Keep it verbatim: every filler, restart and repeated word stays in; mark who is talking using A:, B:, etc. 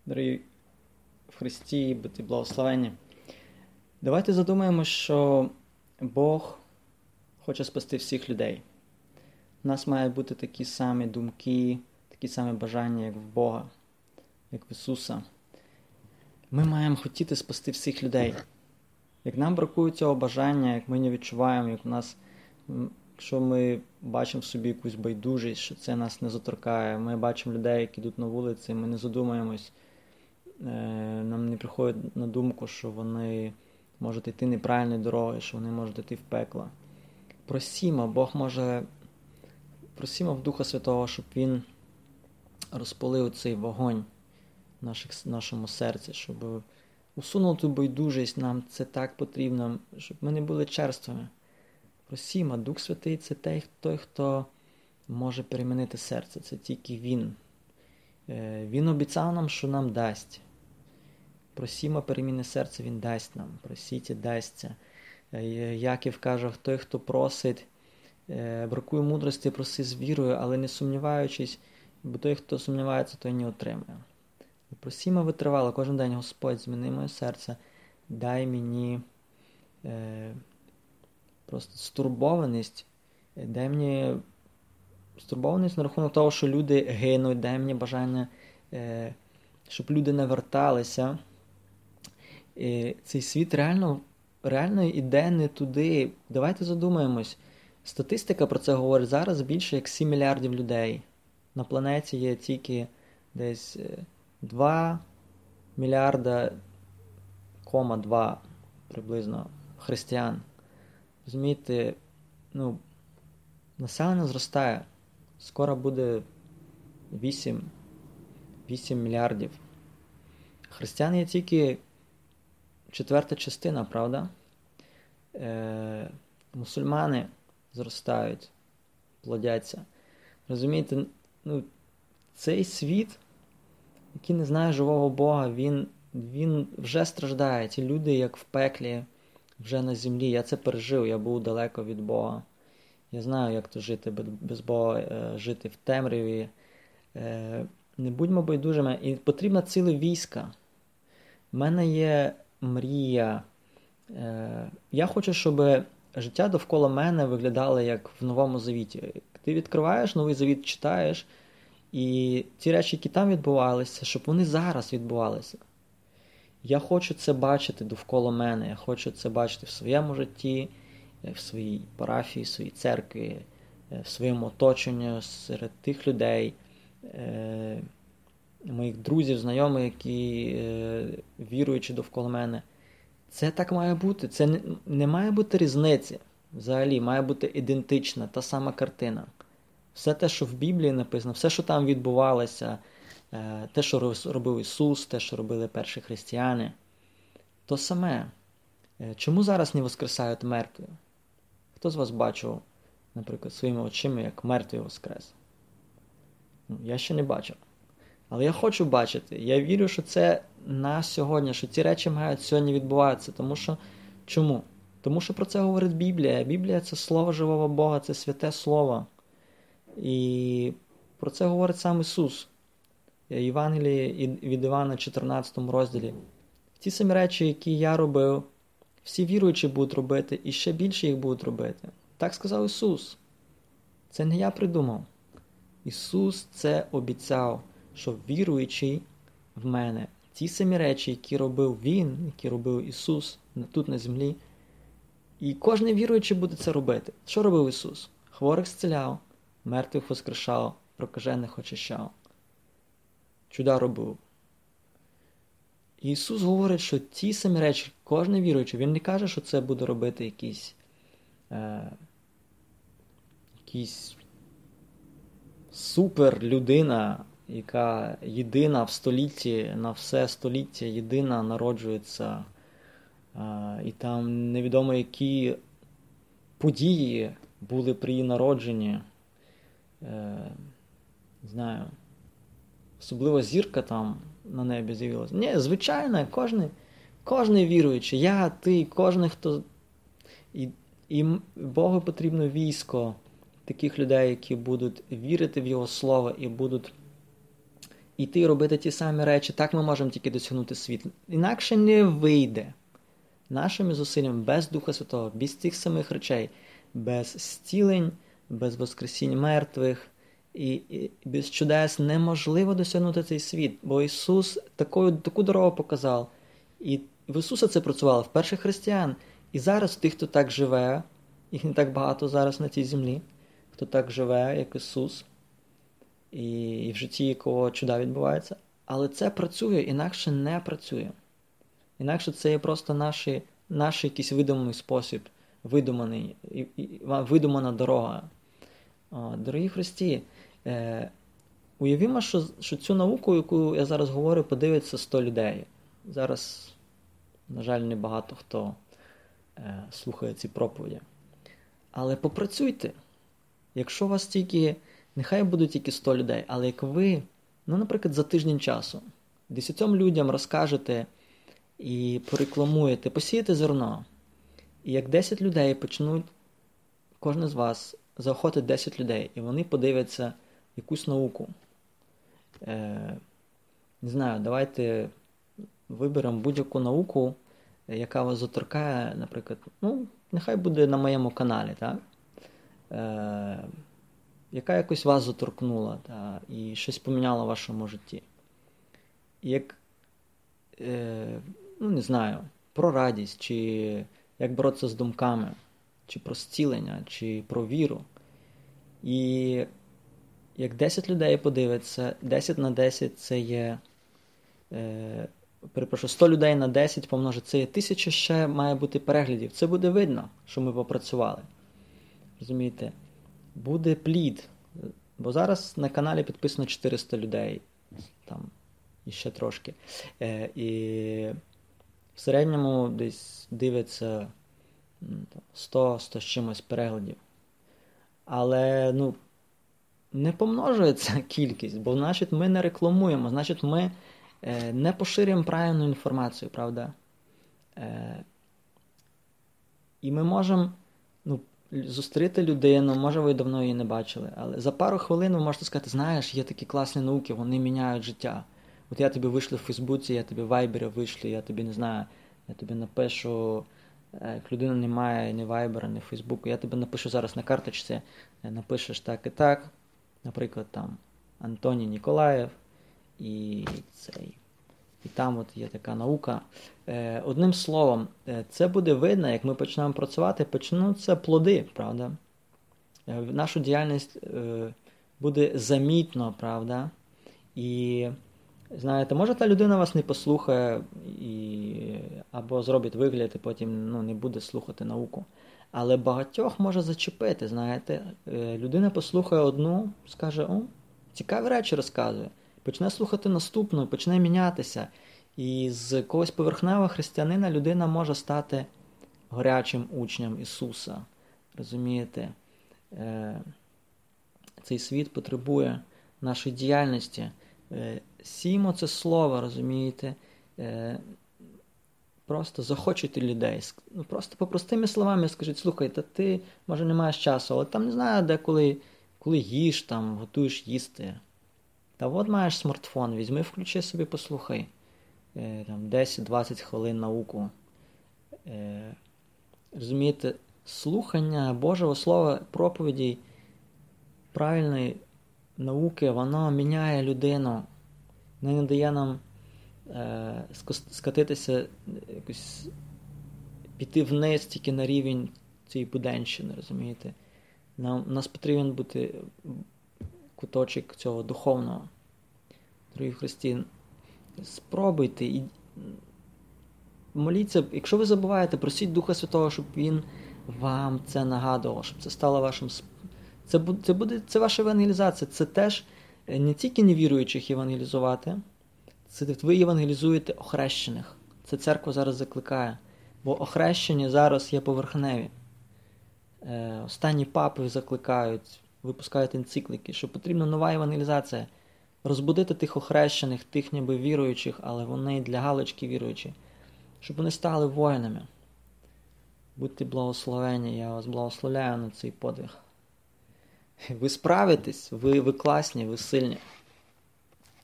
A: Дорогі в Христі, будьте благословені. Давайте задумаємося, що Бог хоче спасти всіх людей. У нас мають бути такі самі думки, такі самі бажання, як в Бога, як в Ісуса. Ми маємо хотіти спасти всіх людей. Як нам бракує цього бажання, як ми не відчуваємо, як у нас, якщо ми бачимо в собі якусь байдужість, що це нас не заторкає, ми бачимо людей, які йдуть на вулиці, ми не задумаємось, нам не приходить на думку, що вони можуть йти неправильною дорогою, що вони можуть йти в пекло. Просімо, Бог може, просімо в Духа Святого, щоб Він розпалив цей вогонь в наших, нашому серці, щоб усунув ту байдужість, нам це так потрібно, щоб ми не були черствими. Просімо, Дух Святий – це той, хто може перемінити серце, це тільки Він. Він обіцяв нам, що нам дасть. Просімо переміни серця, Він дасть нам. Просіть і дасться. Яків каже, той, хто просить, бракує мудрості, проси з вірою, але не сумніваючись, бо той, хто сумнівається, той не отримає. Просімо витривало кожен день, Господь, зміни моє серце, дай мені е, просто стурбованість, дай мені стурбованість на рахунок того, що люди гинуть, дай мені бажання, е, щоб люди не верталися. І цей світ реально, реально йде не туди. Давайте задумаємось. Статистика про це говорить. Зараз більше як сім мільярдів людей. На планеті є тільки десь два мільярда, кома два приблизно християн. Розумієте, ну, населення зростає. Скоро буде вісім мільярдів. Християн є тільки четверта частина, правда? Е, мусульмани зростають, плодяться. Розумієте, ну, цей світ, який не знає живого Бога, він, він вже страждає. Ті люди, як в пеклі, вже на землі. Я це пережив, я був далеко від Бога. Я знаю, як то жити без Бога, жити в темряві. Не будьмо байдужими. І потрібна ціле війська. У мене є мрія. Я хочу, щоб життя довкола мене виглядало як в Новому Завіті. Ти відкриваєш Новий Завіт, читаєш, і ті речі, які там відбувалися, щоб вони зараз відбувалися. Я хочу це бачити довкола мене. Я хочу це бачити в своєму житті, в своїй парафії, в своїй церкві, в своєму оточенні, серед тих людей, моїх друзів, знайомих, які віруючі довкола мене. Це так має бути. Це не, не має бути різниці. Взагалі, має бути ідентична, та сама картина. Все те, що в Біблії написано, все, що там відбувалося, те, що робив Ісус, те, що робили перші християни, то саме. Чому зараз не воскресають мертві? Хто з вас бачив, наприклад, своїми очима, як мертвий воскрес? Ну, я ще не бачив. Але я хочу бачити. Я вірю, що це на сьогодні, що ці речі мають сьогодні відбуватися. Тому що, чому? Тому що про це говорить Біблія. Біблія – це слово живого Бога, це святе слово. І про це говорить сам Ісус. Євангелії від Івана, чотирнадцятому розділі. Ті самі речі, які я робив, всі віруючі будуть робити, і ще більше їх будуть робити. Так сказав Ісус. Це не я придумав. Ісус це обіцяв, що віруючий в мене, ті самі речі, які робив Він, які робив Ісус тут на землі, і кожен віруючий буде це робити. Що робив Ісус? Хворих зціляв, мертвих воскрешав, прокажених очищав. Чуда робив. І Ісус говорить, що ті самі речі, кожен віруючий, Він не каже, що це буде робити якийсь, е, якийсь супер людина, яка єдина в столітті, на все століття єдина народжується, е, і там невідомо які події були при її народженні. Е, не знаю, особливо зірка там на небі з'явилася. Ні, звичайно, кожен, кожен віруючий, я, ти, кожен, хто... І, і Богу потрібно військо таких людей, які будуть вірити в Його Слово і будуть іти робити ті самі речі, так ми можемо тільки досягнути світла. Інакше не вийде. Нашими зусиллями, без Духа Святого, без цих самих речей, без зцілень, без воскресінь мертвих і, і без чудес неможливо досягнути цей світ. Бо Ісус таку, таку дорогу показав. І в Ісуса це працювало, в перших християн. І зараз тих, хто так живе, їх не так багато зараз на цій землі, хто так живе, як Ісус, і, і в житті якого чуда відбувається. Але це працює, інакше не працює. Інакше це є просто наш, наш якийсь видуманий спосіб, видуманий, і, і, видумана дорога. О, дорогі в Христі, е, уявімо, що, що цю науку, яку я зараз говорю, подивиться сто людей. Зараз, на жаль, не багато хто е, слухає ці проповіді. Але попрацюйте. Якщо у вас тільки, нехай будуть тільки сто людей, але як ви, ну, наприклад, за тиждень часу, десятьом людям розкажете і порекламуєте, посієте зерно, і як десять людей почнуть, кожен з вас заохотить десять людей, і вони подивляться якусь науку. Е, не знаю, давайте виберемо будь-яку науку, яка вас заторкає, наприклад, ну, нехай буде на моєму каналі, так? Е, яка якось вас заторкнула, та, і щось поміняло в вашому житті. Як, е, ну, не знаю, про радість, чи як боротися з думками, чи про зцілення, чи про віру. І як десять людей подивиться, десять на десять це є, е, перепрошую, сто людей на десять помножить, це є тисяча, ще має бути переглядів. Це буде видно, що ми попрацювали. Розумієте? Буде плід. Бо зараз на каналі підписано чотириста людей. Там, і ще трошки. Е, і в середньому десь дивиться сто сто з чимось переглядів. Але, ну, не помножується кількість, бо, значить, ми не рекламуємо, значить, ми е, не поширюємо правильну інформацію, правда? Е, і ми можемо, ну, зустріти людину, може ви давно її не бачили, але за пару хвилин ви можете сказати, знаєш, є такі класні науки, вони міняють життя. От я тобі вишлю в Фейсбуці, я тобі в Вайбері вишлю, я тобі, не знаю, я тобі напишу, як людина не має ні Вайбера, ні Фейсбуку, я тобі напишу зараз на карточці, напишеш так і так, наприклад, там, Антоній Ніколаєв, і цей... І там от є така наука. Е, одним словом, це буде видно, як ми почнемо працювати, почнуться плоди, правда? Е, нашу діяльність е, буде замітно, правда? І, знаєте, може та людина вас не послухає, і, або зробить вигляд, і потім, ну, не буде слухати науку. Але багатьох може зачепити, знаєте. Е, людина послухає одну, скаже, о, цікаві речі розказує. Почне слухати наступну, почне мінятися. І з когось поверхневого християнина людина може стати горячим учнем Ісуса. Розумієте? Цей світ потребує нашої діяльності. Сіймо це слово, розумієте? Просто захочуйте людей. Просто по простими словами скажіть, слухай, та ти, може, не маєш часу, але там, не знаю, де коли, коли їш, там, готуєш їсти. Та от маєш смартфон, візьми, включи собі, послухай. Е, там десять-двадцять хвилин науку. Е, розумієте, слухання Божого Слова, проповідей, правильної науки, воно міняє людину. Воно не дає нам е, скотитися, якось піти вниз тільки на рівень цієї буденщини, розумієте. Нам, нас потрібен бути куточок цього духовного. Дорогі в Христі, спробуйте і моліться, якщо ви забуваєте, просіть Духа Святого, щоб Він вам це нагадував, щоб це стало вашим... Це буде, це буде, це ваша евангелізація. Це теж не тільки невіруючих євангелізувати, це ви євангелізуєте охрещених. Це церква зараз закликає. Бо охрещені зараз є поверхневі. Е, останні папи закликають, випускають енциклики, що потрібна нова евангелізація. Розбудити тих охрещених, тих ніби віруючих, але вони для галочки віруючі. Щоб вони стали воїнами. Будьте благословені, я вас благословляю на цей подвиг. Ви справитесь, ви, ви класні, ви сильні.